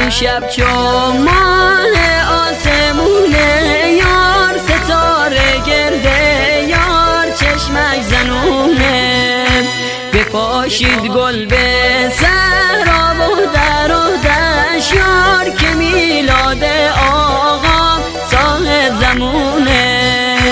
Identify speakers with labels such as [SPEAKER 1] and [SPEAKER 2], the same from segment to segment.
[SPEAKER 1] امشب چون ماه آسمونه، یار ستاره گرده، یار چشمک زنونه. بپاشید گل به صحرا و در و دشت، یار که میلاد آقا صاحب زمونه.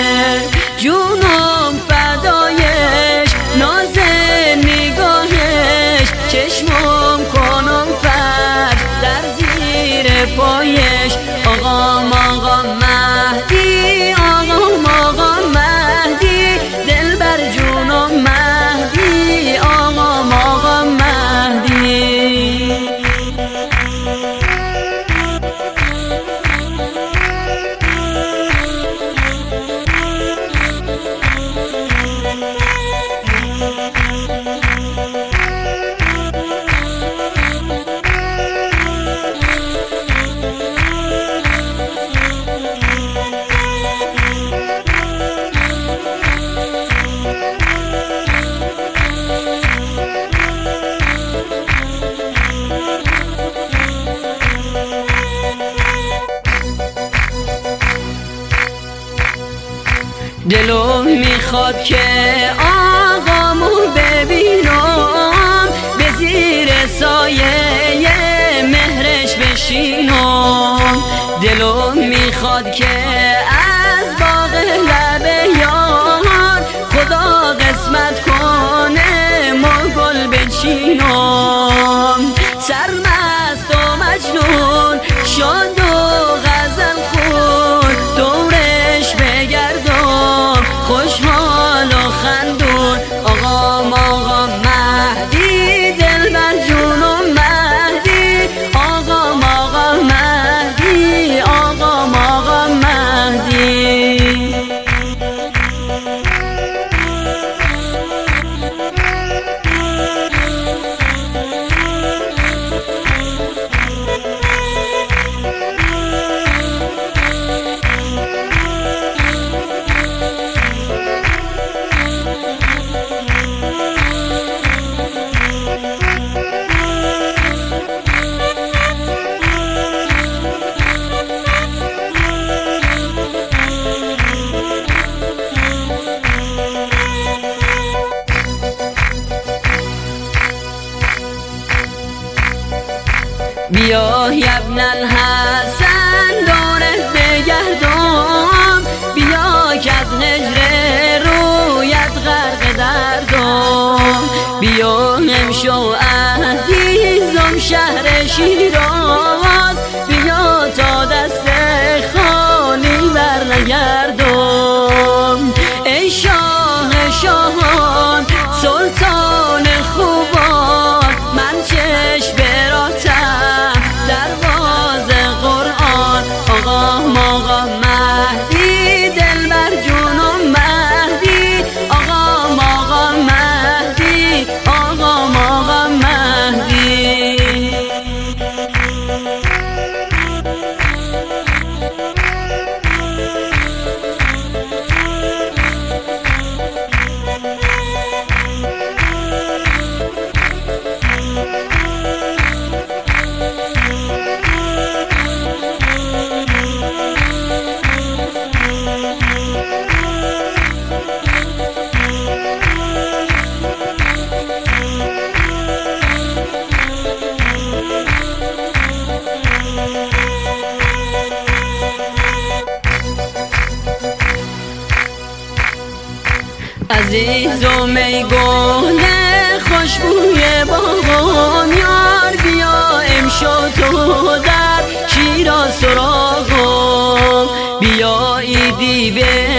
[SPEAKER 1] جونم فدایش ناز نگاهش، چشمم کنم فرش در زیر پایش. آقام آقا مهدی، آقام آقا مهدی، دل بر جونم مهدی، آقام آقا مهدی. دلم میخواد که آقامو ببینم، به زیر سایه مهرش بشینم. دلم میخواد که از باغ لب یار خدا قسمت کنه ما گل بچینم. سرمست و مجنون شاد و غزل خون، دورش بگردم خوشحال و خندون. آقام آقا مهدی، دل بر جونم مهدی، آقام آقا مهدی، آقام آقا مهدی. بیا ابن الحسن دورت بگردم، بیا که از هجر رویت غرق دردم. بیا امشو عزیزم شهر شیراز، بیا تا دست خالی برنگردم. ای شاه شاهان سلطان خوبان، من چشم براتم دروازه قرآن. آقام آقا مهدی، دل بر جونم مهدی، آقام آقا مهدی، آقام آقا مهدی. عزیزم ای گل خوشبوی باغم، یار بیا امشو تو در شیراز سراغم. بیا عیدی به